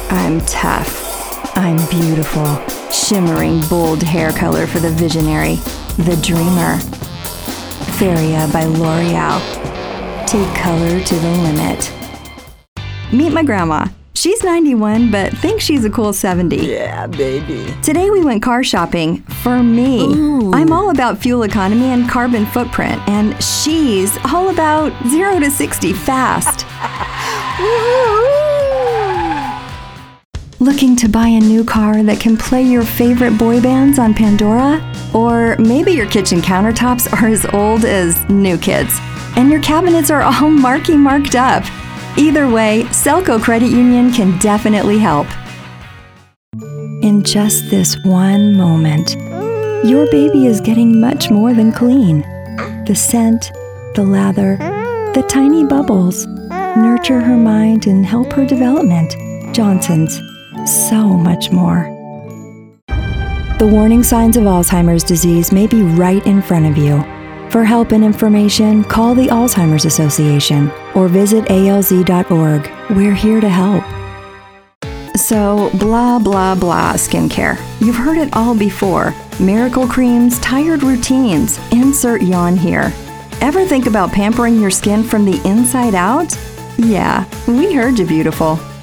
I'm tough. I'm beautiful. Shimmering, bold hair color for the visionary, the dreamer. Feria by L'Oreal. Take color to the limit. Meet my grandma. She's 91, but thinks she's a cool 70. Yeah, baby. Today we went car shopping for me. Ooh. I'm all about fuel economy and carbon footprint, and she's all about 0 to 60 fast. Looking to buy a new car that can play your favorite boy bands on Pandora? Or maybe your kitchen countertops are as old as new kids, and your cabinets are all marked up. Either way, Selco Credit Union can definitely help. In just this one moment, your baby is getting much more than clean. The scent, the lather, the tiny bubbles nurture her mind and help her development. Johnson's, so much more. The warning signs of Alzheimer's disease may be right in front of you. For help and information, call the Alzheimer's Association or visit alz.org. We're here to help. So, blah, blah, blah skincare. You've heard it all before. Miracle creams, tired routines. Insert yawn here. Ever think about pampering your skin from the inside out? Yeah, we heard you, beautiful.